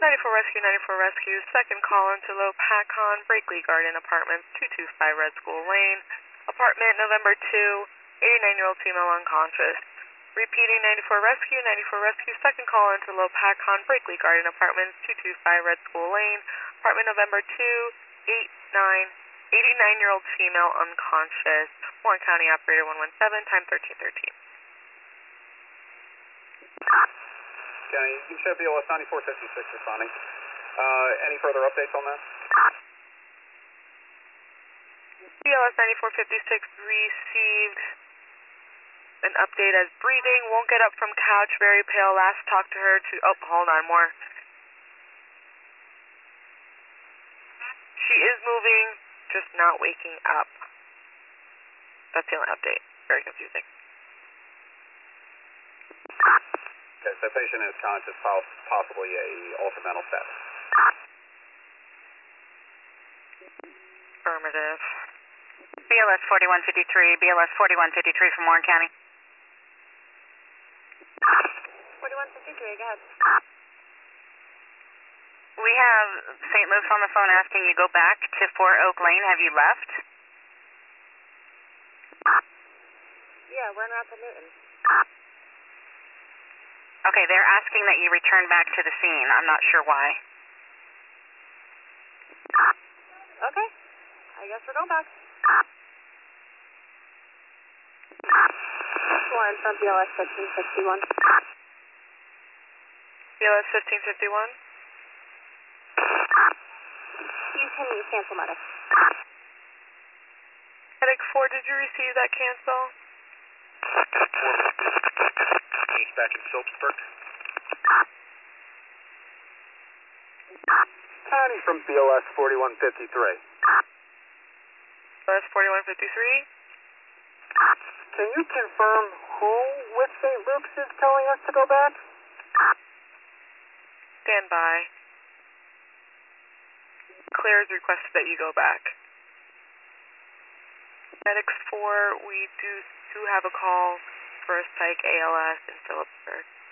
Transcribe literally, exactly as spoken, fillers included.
ninety-four Rescue, ninety-four Rescue, second call into Lopakon, Brakely Garden Apartments, two two five Red School Lane, apartment November second, eighty-nine-year-old female unconscious. Repeating ninety-four Rescue, ninety-four Rescue, second call into Lopakon, Brakely Garden Apartments, two two five Red School Lane, apartment November second, eighty-nine, eighty-nine-year-old female unconscious. Warren County Operator one one seven, time thirteen thirteen. County, you show B L S ninety-four fifty-six responding. Uh, any further updates on that? B L S ninety-four fifty-six received an update as breathing, won't get up from couch, very pale. Last talked to her to, oh, hold on, more. She is moving, just not waking up. That's the only update. Very confusing. Okay, so patient is conscious, possibly a ultramental status. Affirmative. B L S forty-one fifty-three, B L S forty-one fifty-three from Warren County. forty-one fifty-three, go ahead. We have Saint Luke's on the phone asking you go back to Fort Oak Lane. Have you left? Yeah, we're in Rapid Newton. Okay, they're asking that you return back to the scene. I'm not sure why. Okay, I guess we're going back. Warren from B L S fifteen fifty-one. B L S fifteen fifty-one? You can cancel medic. Medic four, did you receive that cancel? He's back in Phillipsburg. County from B L S forty-one fifty-three. B L S forty-one fifty-three? Can you confirm who with Saint Luke's is telling us to go back? Stand by. Claire's requested that you go back. Medics four, we do, do have a call for a psych A L S in Phillipsburg.